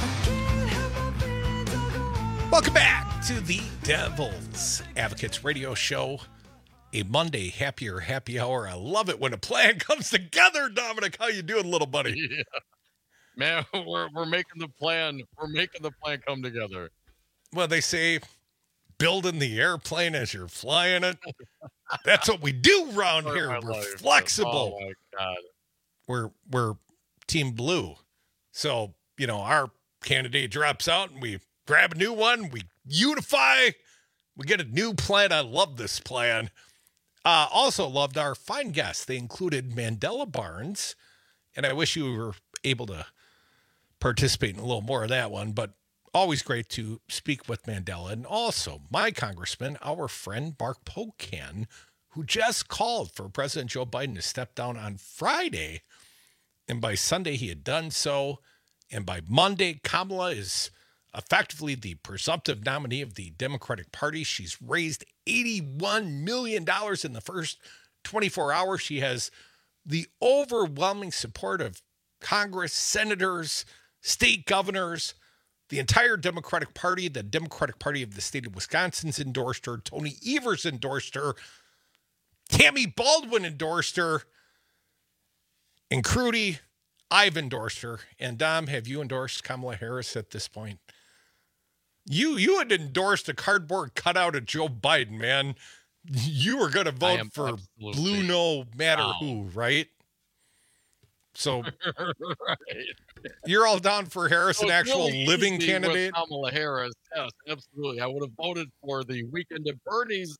Welcome back to the Devil's Advocates radio show. A Monday happier happy hour. I love it when a plan comes together. Dominic, how you doing, little buddy? Yeah. Man, we're making the plan. We're making the plan come together. Well, they say building the airplane as you're flying it. That's what we do around here. We're flexible. Oh my God. We're Team Blue. So, our candidate drops out and we grab a new one. We unify. We get a new plan. I love this plan. Also loved our fine guests. They included Mandela Barnes, and I wish you were able to participate in a little more of that one, but always great to speak with Mandela. And also my congressman, our friend Mark Pocan, who just called for President Joe Biden to step down on Friday. And by Sunday, he had done so. And by Monday, Kamala is effectively the presumptive nominee of the Democratic Party. She's raised $81 million in the first 24 hours. She has the overwhelming support of Congress, senators, state governors, the entire Democratic Party. The Democratic Party of the state of Wisconsin's endorsed her. Tony Evers endorsed her. Tammy Baldwin endorsed her. And Crudy, I've endorsed her. And Dom, have you endorsed Kamala Harris at this point? You had endorsed a cardboard cutout of Joe Biden, man. You were going to vote for blue no matter who, right? So right. You're all down for Harris, an actual really living candidate? Kamala Harris, yes, absolutely. I would have voted for the Weekend at Bernie's.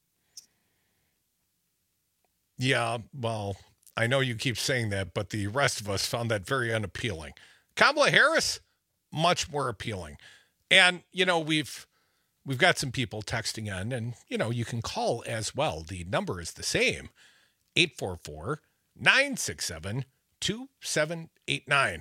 Yeah, well, I know you keep saying that, but the rest of us found that very unappealing. Kamala Harris, much more appealing. And, we've got some people texting in, and, you can call as well. The number is the same, 844-967-2789.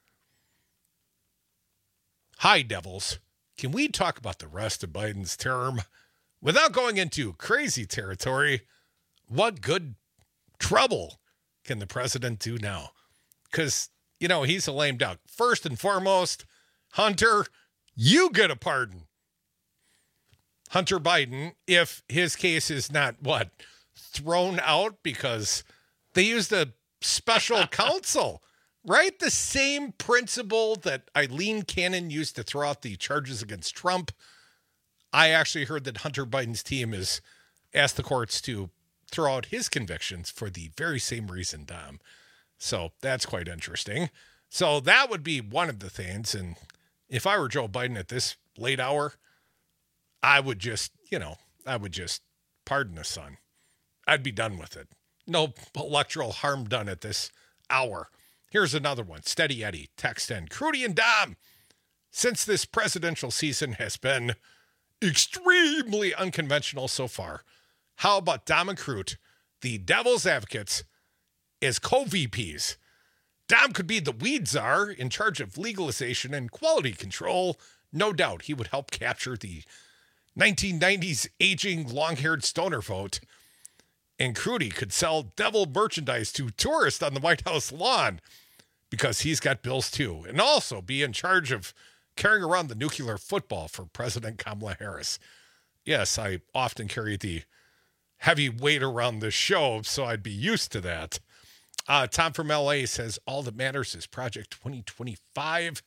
Hi, Devils. Can we talk about the rest of Biden's term without going into crazy territory? What good trouble can the president do now? Because, he's a lame duck. First and foremost, Hunter, you get a pardon. Hunter Biden, if his case is not, thrown out because they used a special counsel, right? The same principle that Eileen Cannon used to throw out the charges against Trump. I actually heard that Hunter Biden's team has asked the courts to throw out his convictions for the very same reason, Dom. So that's quite interesting. So that would be one of the things. And if I were Joe Biden at this late hour, I would just pardon the son. I'd be done with it. No electoral harm done at this hour. Here's another one. Steady Eddie, text in. Crudy and Dom, since this presidential season has been extremely unconventional so far, how about Dom and Crute, the Devil's Advocates, as co-VPs? Dom could be the weed czar in charge of legalization and quality control. No doubt he would help capture the 1990s aging long-haired stoner vote. And Crudy could sell devil merchandise to tourists on the White House lawn because he's got bills too. And also be in charge of carrying around the nuclear football for President Kamala Harris. Yes, I often carry the heavy weight around the show, so I'd be used to that. Tom from LA says, all that matters is Project 2025.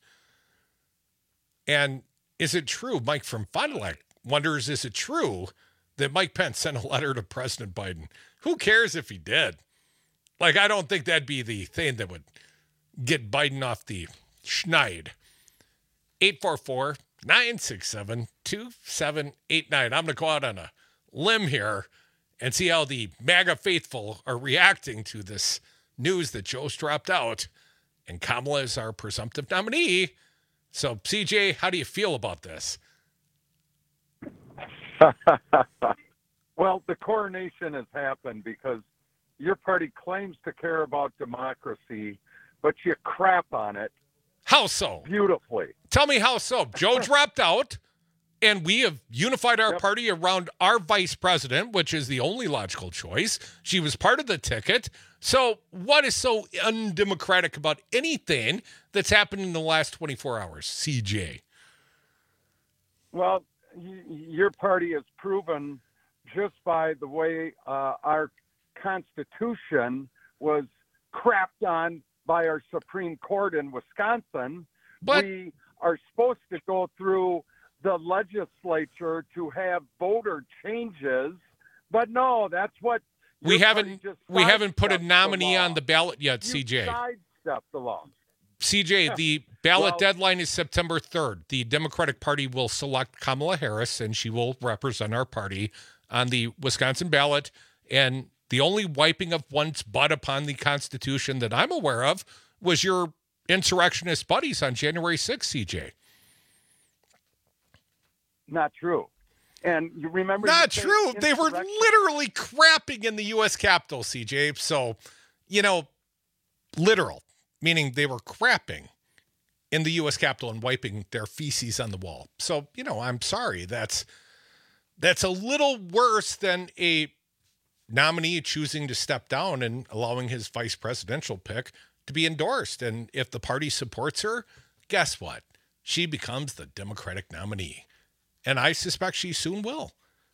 And is it true? Mike from Fond du Lac wonders, is it true that Mike Pence sent a letter to President Biden? Who cares if he did? I don't think that'd be the thing that would get Biden off the schneid. 844-967-2789. I'm going to go out on a limb here and see how the MAGA faithful are reacting to this news that Joe's dropped out and Kamala is our presumptive nominee. So, CJ, how do you feel about this? Well, the coronation has happened because your party claims to care about democracy, but you crap on it. How so? Beautifully. Tell me how so. Joe dropped out, and we have unified our party around our vice president, which is the only logical choice. She was part of the ticket. So what is so undemocratic about anything that's happened in the last 24 hours, CJ? Well, your party has proven just by the way our Constitution was crapped on by our Supreme Court in Wisconsin. But we are supposed to go through the legislature to have voter changes, but no, that's what we haven't put a nominee on the ballot yet, CJ. Sidestepped the law. CJ, the ballot deadline is September 3rd. The Democratic Party will select Kamala Harris, and she will represent our party on the Wisconsin ballot. And the only wiping of one's butt upon the Constitution that I'm aware of was your insurrectionist buddies on January 6th, CJ. Not true. And you remember... Not true. They were literally crapping in the U.S. Capitol, CJ. So, literal, meaning they were crapping in the U.S. Capitol and wiping their feces on the wall. So, I'm sorry. That's a little worse than a nominee choosing to step down and allowing his vice presidential pick to be endorsed. And if the party supports her, guess what? She becomes the Democratic nominee. And I suspect she soon will.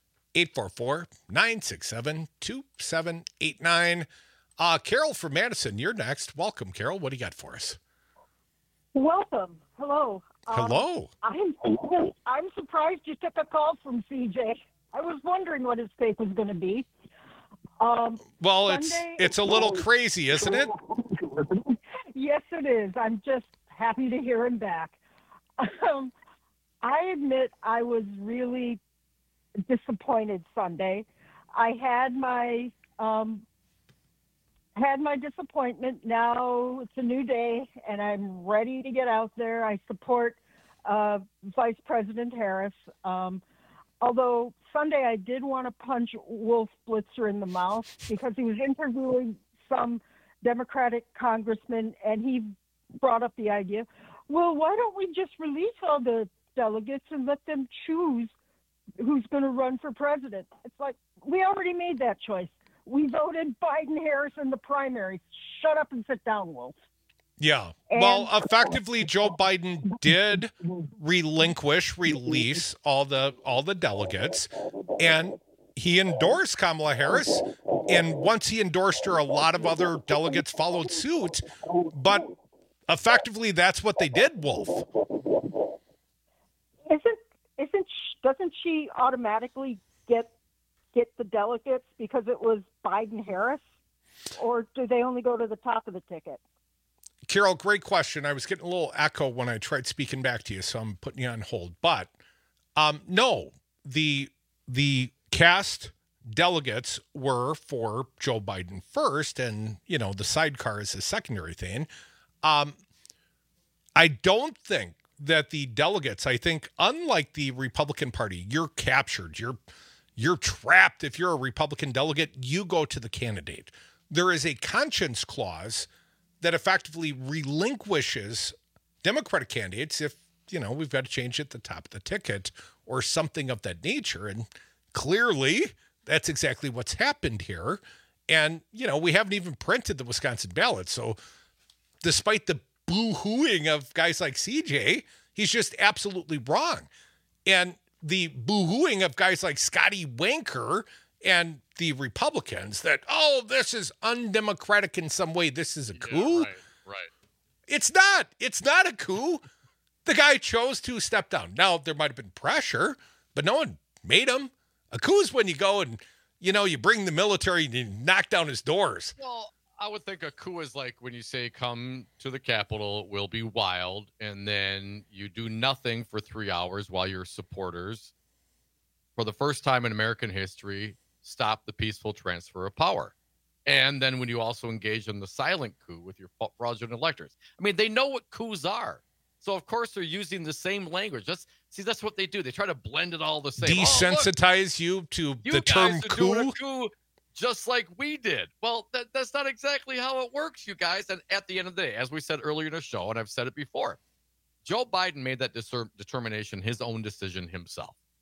844-967-2789. Carol from Madison, you're next. Welcome, Carol. What do you got for us? Welcome. Hello. Hello. I'm surprised you took a call from CJ. I was wondering what his take was going to be. Well, Sunday, it's a little crazy, isn't it? Yes, it is. I'm just happy to hear him back. I admit I was really disappointed Sunday. I had my disappointment. Now it's a new day, and I'm ready to get out there. I support Vice President Harris. Although Sunday I did want to punch Wolf Blitzer in the mouth because he was interviewing some Democratic congressman, and he brought up the idea, well, why don't we just release all the delegates and let them choose who's going to run for president? It's like, we already made that choice. We voted Biden-Harris in the primaries. Shut up and sit down, Wolf. Yeah. Well, effectively, Joe Biden did release all the delegates, and he endorsed Kamala Harris. And once he endorsed her, a lot of other delegates followed suit. But effectively, that's what they did, Wolf. Doesn't she automatically get the delegates because it was Biden-Harris, or do they only go to the top of the ticket? Carol, great question. I was getting a little echo when I tried speaking back to you, so I'm putting you on hold. But no, the cast delegates were for Joe Biden first, and the sidecar is a secondary thing. I don't think that the delegates, I think, unlike the Republican Party, you're captured. You're trapped. If you're a Republican delegate, you go to the candidate. There is a conscience clause that effectively relinquishes Democratic candidates if, we've got to change at the top of the ticket or something of that nature. And clearly, that's exactly what's happened here. And, we haven't even printed the Wisconsin ballot. So despite the boo-hooing of guys like CJ, he's just absolutely wrong. And the boo-hooing of guys like Scotty Wanker and the Republicans that, this is undemocratic in some way. This is a coup. Right. It's not. It's not a coup. The guy chose to step down. Now, there might have been pressure, but no one made him. A coup is when you go and, you bring the military and you knock down his doors. Well, I would think a coup is like when you say, come to the Capitol, we'll be wild, and then you do nothing for 3 hours while your supporters, for the first time in American history, stop the peaceful transfer of power. And then when you also engage in the silent coup with your fraudulent electors. I mean, they know what coups are. So, of course, they're using the same language. That's what they do. They try to blend it all the same. Desensitize you to the term coup? Just like we did. Well, that's not exactly how it works, you guys. And at the end of the day, as we said earlier in the show, and I've said it before, Joe Biden made that determination his own decision himself.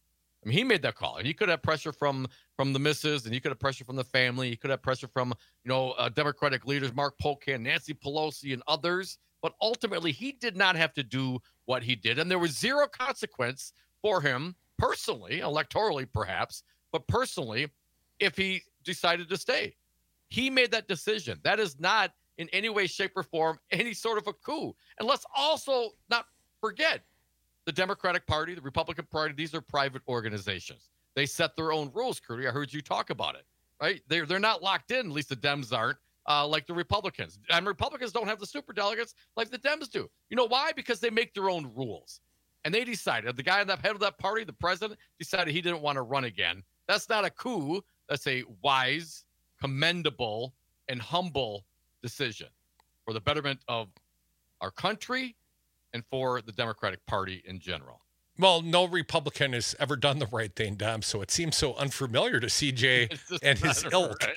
I mean, he made that call, and he could have pressure from the missus, and he could have pressure from the family. He could have pressure from, Democratic leaders, Mark Pocan, Nancy Pelosi, and others. But ultimately, he did not have to do what he did, and there was zero consequence for him personally, electorally perhaps, but personally, if he decided to stay. He made that decision. That is not in any way, shape, or form any sort of a coup. And let's also not forget the Democratic Party, the Republican Party, these are private organizations. They set their own rules, Crudy. I heard you talk about it, right? They're not locked in, at least the Dems aren't, like the Republicans. And Republicans don't have the superdelegates like the Dems do. You know why? Because they make their own rules. And they decided, the guy on the head of that party, the president, decided he didn't want to run again. That's not a coup. That's a wise, commendable, and humble decision for the betterment of our country and for the Democratic Party in general. Well, no Republican has ever done the right thing, Dom, so it seems so unfamiliar to CJ and his ilk. Right?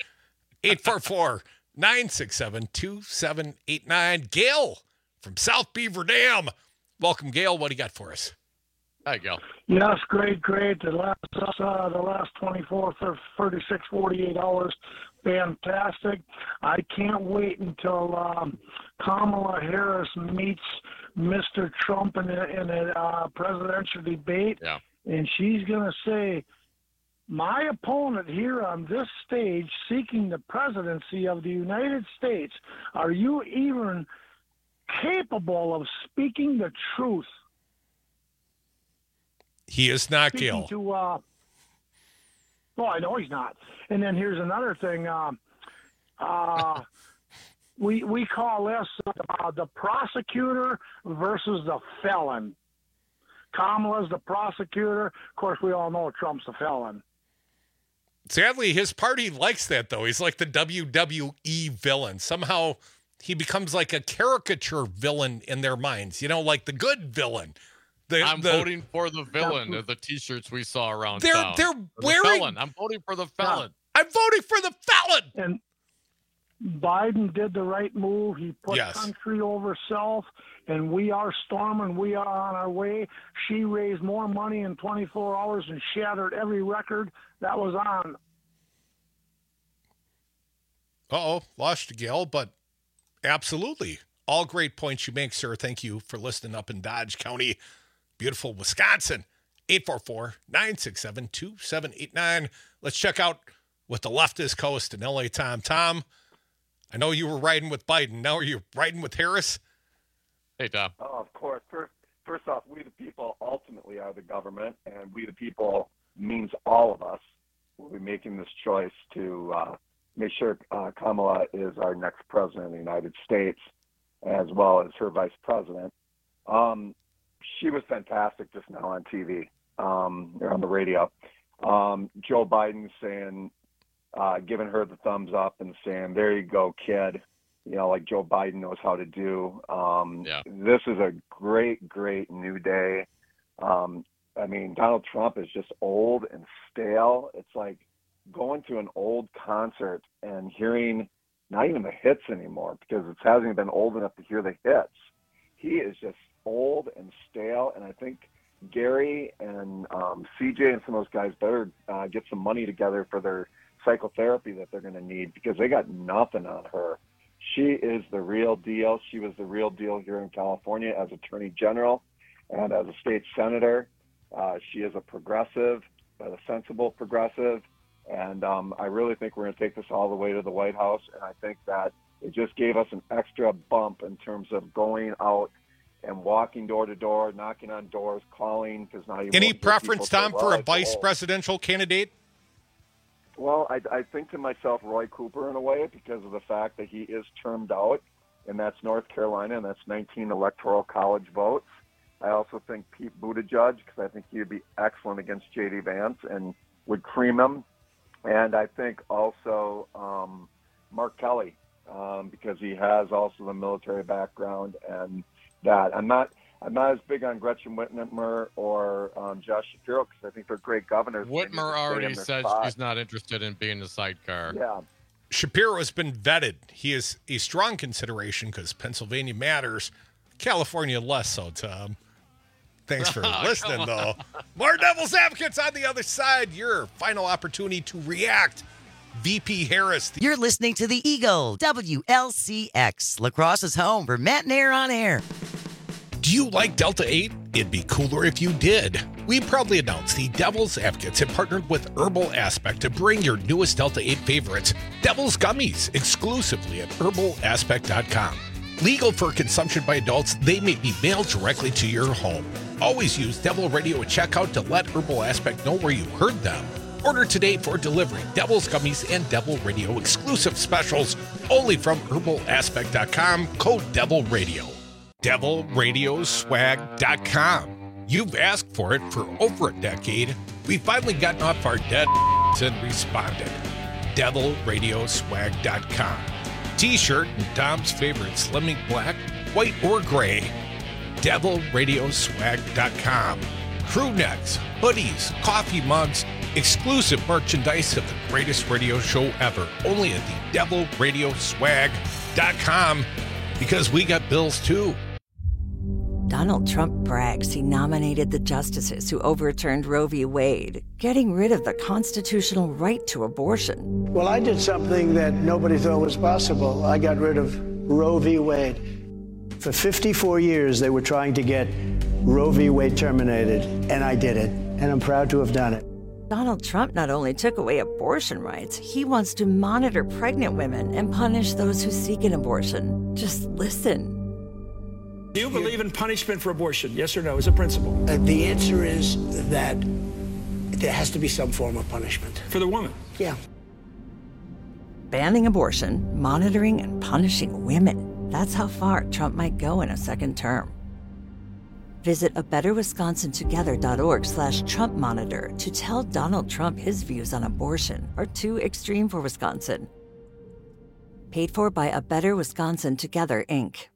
844-967-2789. Gail from South Beaver Dam. Welcome, Gail. What do you got for us? Hi, Gail. Yes, great. The last 24, 36, 48 hours, fantastic. I can't wait until Kamala Harris meets Mr. Trump in a presidential debate, and she's going to say, my opponent here on this stage seeking the presidency of the United States, are you even capable of speaking the truth? He is not, Gail. Well, I know he's not. And then here's another thing. We call this the prosecutor versus the felon. Kamala's the prosecutor. Of course, we all know Trump's the felon. Sadly, his party likes that, though. He's like the WWE villain. Somehow he becomes like a caricature villain in their minds, like the good villain. I'm voting for the villain of the T-shirts we saw around town. They're wearing... The felon. I'm voting for the felon. I'm voting for the felon! And Biden did the right move. He put country over self, and we are storming. We are on our way. She raised more money in 24 hours and shattered every record that was on. Uh-oh, lost Gail, but absolutely. All great points you make, sir. Thank you for listening up in Dodge County. Beautiful Wisconsin. 844-967-2789. Let's check out what the left is coast in L.A. Tom, I know you were riding with Biden. Now are you riding with Harris? Hey, Tom. Oh, of course. First off, we the people ultimately are the government, and we the people means all of us will be making this choice to make sure Kamala is our next president of the United States, as well as her vice president. She was fantastic just now on TV, or on the radio. Joe Biden saying, giving her the thumbs up and saying, there you go, kid. Like Joe Biden knows how to do. This is a great, great new day. Donald Trump is just old and stale. It's like going to an old concert and hearing not even the hits anymore because it hasn't been old enough to hear the hits. He is just old and stale, and I think Gary and CJ and some of those guys better get some money together for their psychotherapy that they're going to need because they got nothing on her. She is the real deal. She was the real deal here in California as Attorney General and as a state senator. She is a progressive, but a sensible progressive, and I really think we're going to take this all the way to the White House, and I think that it just gave us an extra bump in terms of going out and walking door to door, knocking on doors, calling. Because not even any preference, Tom, for a vice presidential candidate? Well, I think to myself Roy Cooper in a way because of the fact that he is termed out, and that's North Carolina, and that's 19 electoral college votes. I also think Pete Buttigieg, because I think he would be excellent against J.D. Vance and would cream him. And I think also Mark Kelly, because he has also the military background and that. I'm not as big on Gretchen Whitmer or Josh Shapiro because I think they're great governors. Whitmer already said she's not interested in being a sidecar. Yeah. Shapiro has been vetted. He is a strong consideration because Pennsylvania matters. California less so, Tom. Thanks for listening, though. More Devil's Advocates on the other side. Your final opportunity to react. VP Harris. You're listening to the Eagle, WLCX, La Crosse's home for Matt and Air on Air. Do you like Delta 8? It'd be cooler if you did. We proudly announced the Devil's Advocates have partnered with Herbal Aspect to bring your newest Delta 8 favorites, Devil's Gummies, exclusively at herbalaspect.com. Legal for consumption by adults, they may be mailed directly to your home. Always use Devil Radio at checkout to let Herbal Aspect know where you heard them. Order today for delivery. Devil's Gummies and Devil Radio exclusive specials only from herbalaspect.com. Code Devil Radio. DevilRadioswag.com. You've asked for it for over a decade. We've finally gotten off our dead and responded. DevilRadioswag.com. T-shirt and Dom's favorite slimming black, white, or gray. DevilRadioswag.com. Crew necks, hoodies, coffee mugs, exclusive merchandise of the greatest radio show ever. Only at the DevilRadioswag.com, because we got bills too. Donald Trump brags he nominated the justices who overturned Roe v. Wade, getting rid of the constitutional right to abortion. Well, I did something that nobody thought was possible. I got rid of Roe v. Wade. For 54 years, they were trying to get Roe v. Wade terminated, and I did it, and I'm proud to have done it. Donald Trump not only took away abortion rights, he wants to monitor pregnant women and punish those who seek an abortion. Just listen. Do you believe in punishment for abortion? Yes or no, as a principle? The answer is that there has to be some form of punishment. For the woman? Yeah. Banning abortion, monitoring, and punishing women. That's how far Trump might go in a second term. Visit abetterwisconsintogether.org/Trump Monitor to tell Donald Trump his views on abortion are too extreme for Wisconsin. Paid for by A Better Wisconsin Together, Inc.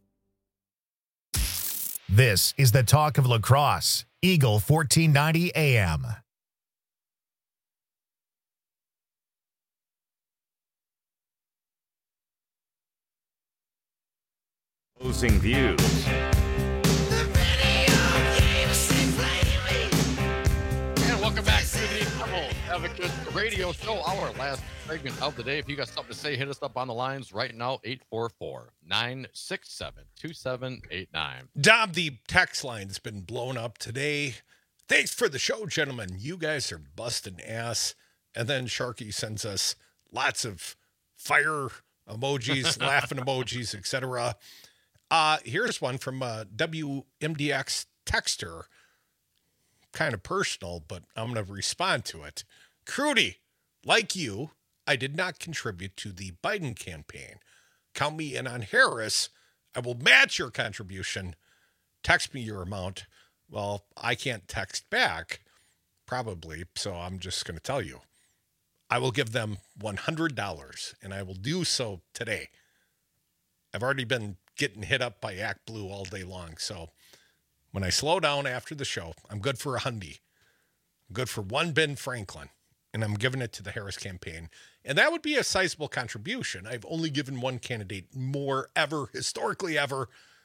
This is the Talk of La Crosse, Eagle 1490 AM. Opposing views. Welcome back to the Devil's Advocates Radio Show, our last segment of the day. If you got something to say, hit us up on the lines right now, 844-967-2789. Dom, the text line's been blown up today. Thanks for the show, gentlemen. You guys are busting ass. And then Sharky sends us lots of fire emojis, laughing emojis, etc. Here's one from WMDX Texter. Kind of personal, but I'm going to respond to it. Crudy, like you, I did not contribute to the Biden campaign. Count me in on Harris. I will match your contribution. Text me your amount. Well, I can't text back, probably, so I'm just going to tell you. I will give them $100, and I will do so today. I've already been getting hit up by Act Blue all day long, so when I slow down after the show, I'm good for $100. I'm good for one Ben Franklin, and I'm giving it to the Harris campaign. And that would be a sizable contribution. I've only given one candidate more ever, historically ever,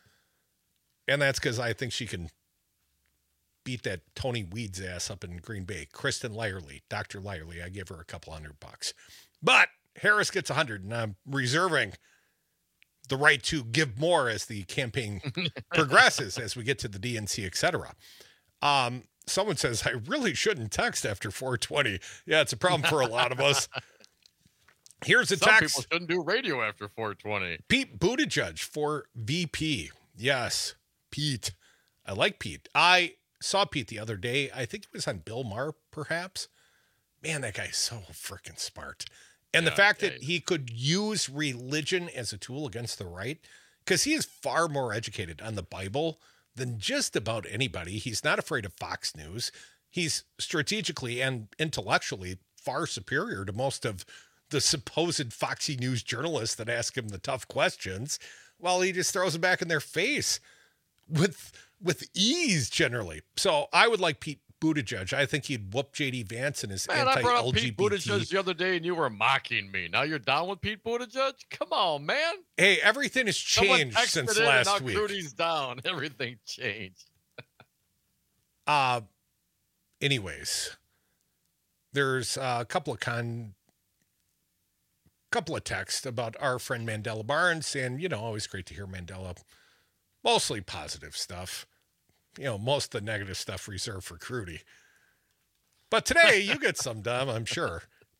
and that's because I think she can beat that Tony Weeds ass up in Green Bay. Kristen Lyerly, Dr. Lyerly, I gave her a couple $100. But Harris gets 100, and I'm reserving the right to give more as the campaign progresses, as we get to the DNC, etc. Someone says, I really shouldn't text after 420. Yeah, it's a problem for a lot of us. Here's a text. Some people shouldn't do radio after 420. Pete Buttigieg for VP. Yes, Pete. I like Pete. I saw Pete the other day. I think it was on Bill Maher, perhaps. Man, that guy's so freaking smart. And the fact that he could use religion as a tool against the right, because he is far more educated on the Bible than just about anybody. He's not afraid of Fox News. He's strategically and intellectually far superior to most of the supposed Foxy News journalists that ask him the tough questions, while he just throws them back in their face with ease generally. So I would like Pete Buttigieg. I think he'd whoop J.D. Vance and his anti-LGBT. I brought up Pete Buttigieg the other day, and you were mocking me. Now you're down with Pete Buttigieg? Come on, man. Hey, everything has changed since last week. Now Crudy's down. Everything changed. Anyways, there's a couple of texts about our friend Mandela Barnes, and, always great to hear Mandela. Mostly positive stuff. Most of the negative stuff reserved for Crudy. But today, you get some, Dom, I'm sure.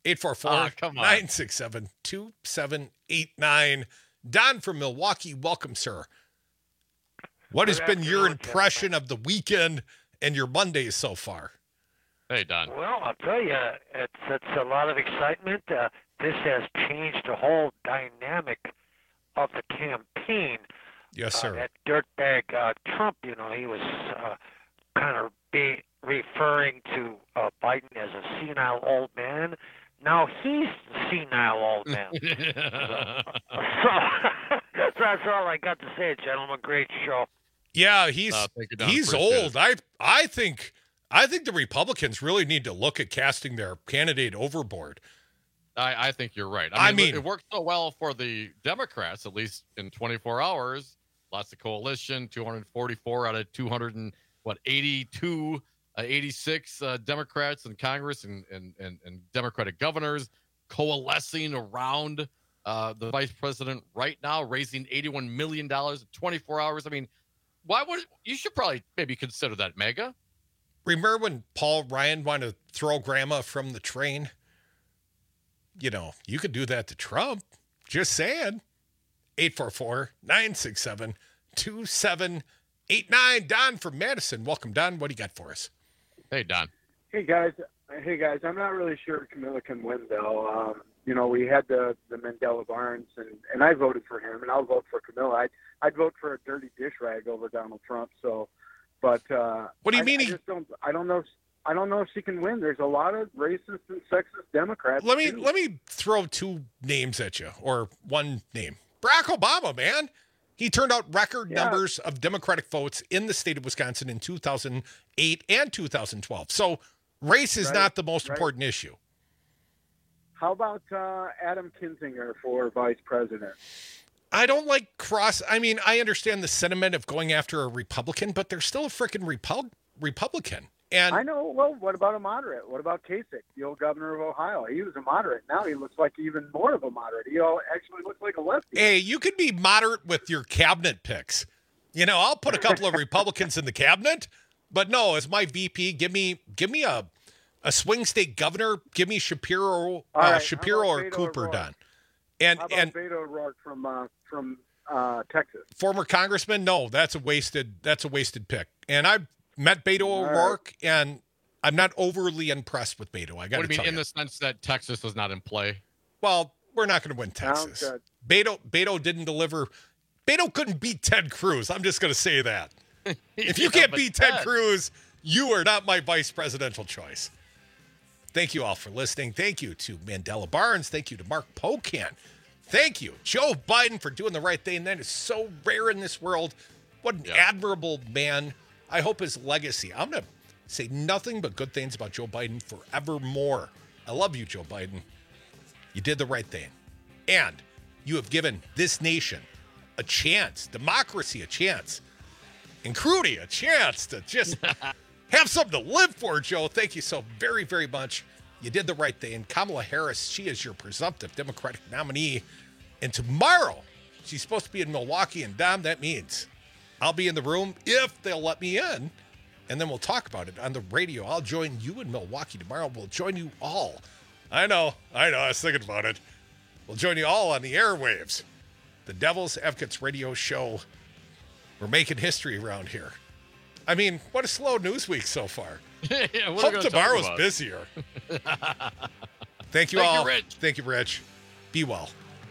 844-967-2789. Don from Milwaukee, welcome, sir. What has been your impression of the weekend and your Mondays so far? Hey, Don. Well, I'll tell you, it's a lot of excitement. This has changed the whole dynamic of the campaign. Yes, sir. That dirtbag Trump, he was kind of referring to Biden as a senile old man. Now he's the senile old man. So that's all I got to say, gentlemen. Great show. Yeah, he's old. I think the Republicans really need to look at casting their candidate overboard. I think you're right. I mean, it worked so well for the Democrats, at least in 24 hours. Lots of coalition, 244 out of 86 Democrats in Congress and Democratic governors coalescing around the vice president right now, raising $81 million in 24 hours. I mean, you should probably maybe consider that mega. Remember when Paul Ryan wanted to throw grandma from the train? You could do that to Trump. Just saying. 844-967-2789. Don from Madison. Welcome, Don. What do you got for us? Hey, Don. Hey, guys. I'm not really sure Camilla can win, though. We had the Mandela Barnes, and I voted for him, and I'll vote for Camilla. I'd vote for a dirty dish rag over Donald Trump. So, but what do you mean? I don't know if she can win. There's a lot of racist and sexist Democrats. Let me throw two names at you, or one name. Barack Obama, man. He turned out record numbers of Democratic votes in the state of Wisconsin in 2008 and 2012. So race is not the most important issue. How about Adam Kinzinger for vice president? I don't like I understand the sentiment of going after a Republican, but they're still a freaking Republican. And I know. Well, what about a moderate? What about Kasich, the old governor of Ohio? He was a moderate. Now he looks like even more of a moderate. He actually looks like a lefty. Hey, you could be moderate with your cabinet picks. I'll put a couple of Republicans in the cabinet, but no, as my VP, give me a swing state governor. Give me Shapiro, or Cooper, Don. And Beto O'Rourke from Texas, former congressman. No, that's a wasted pick. And I've met Beto O'Rourke, and I'm not overly impressed with Beto. I got to tell you. In the sense that Texas was not in play? Well, we're not going to win Texas. Beto didn't deliver. Beto couldn't beat Ted Cruz. I'm just going to say that. If you can't beat Ted Cruz, you are not my vice presidential choice. Thank you all for listening. Thank you to Mandela Barnes. Thank you to Mark Pocan. Thank you, Joe Biden, for doing the right thing. That is so rare in this world. What an admirable man. I hope his legacy. I'm going to say nothing but good things about Joe Biden forevermore. I love you, Joe Biden. You did the right thing. And you have given this nation a chance, democracy a chance, and Crudy a chance to just have something to live for, Joe. Thank you so very, very much. You did the right thing. Kamala Harris, she is your presumptive Democratic nominee. And tomorrow, she's supposed to be in Milwaukee. And Dom, that means I'll be in the room if they'll let me in. And then we'll talk about it on the radio. I'll join you in Milwaukee tomorrow. We'll join you all. I know. I was thinking about it. We'll join you all on the airwaves. The Devil's Advocates radio show. We're making history around here. I mean, what a slow news week so far. Hope tomorrow's busier. Thank you all. Rich. Thank you, Rich. Be well.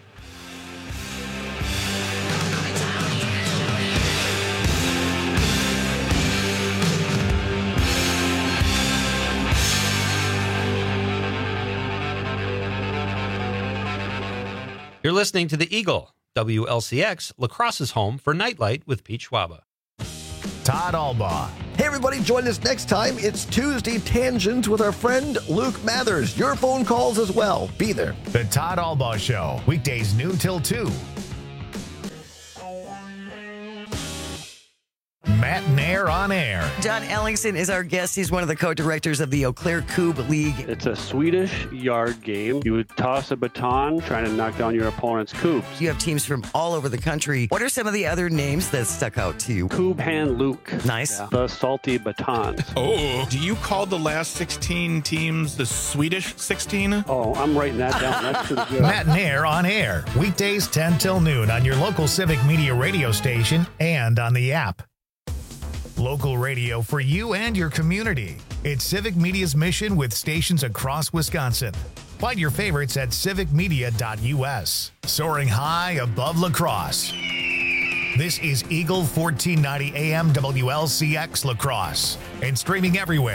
You're listening to The Eagle, WLCX, La Crosse's home for Nightlight with Pete Schwaba. Todd Albaugh. Hey, everybody, join us next time. It's Tuesday Tangent with our friend Luke Mathers. Your phone calls as well. Be there. The Todd Albaugh Show, weekdays noon till 2. Matt Nair on air. John Ellingson is our guest. He's one of the co-directors of the Eau Claire Coupe League. It's a Swedish yard game. You would toss a baton trying to knock down your opponent's coupes. You have teams from all over the country. What are some of the other names that stuck out to you? Coupe Hand Luke. Nice. Yeah. The salty batons. Oh, do you call the last 16 teams the Swedish 16? Oh, I'm writing that down. That's pretty good. Matt Nair on air. Weekdays 10 till noon on your local Civic Media radio station and on the app. Local radio for you and your community. It's Civic Media's mission with stations across Wisconsin. Find your favorites at civicmedia.us. Soaring high above La Crosse. This is Eagle 1490 AM WLCX La Crosse and streaming everywhere